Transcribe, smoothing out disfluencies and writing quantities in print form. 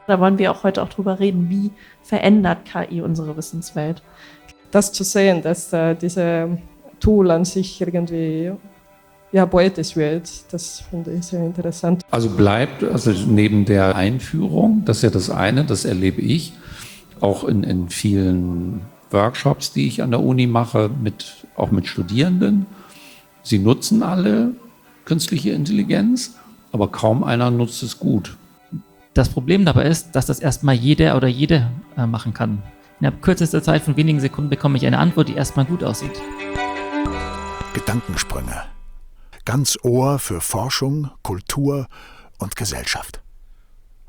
Da wollen wir auch heute auch drüber reden, wie verändert KI unsere Wissenswelt. Das zu sehen, dass diese Tool an sich irgendwie poetisch wird, das finde ich sehr interessant. Also bleibt, neben der Einführung, das ist ja das eine, das erlebe ich, auch in vielen Workshops, die ich an der Uni mache, auch mit Studierenden. Sie nutzen alle künstliche Intelligenz, aber kaum einer nutzt es gut. Das Problem dabei ist, dass das erstmal jeder oder jede machen kann. Innerhalb kürzester Zeit von wenigen Sekunden bekomme ich eine Antwort, die erstmal gut aussieht. Gedankensprünge. Ganz Ohr für Forschung, Kultur und Gesellschaft.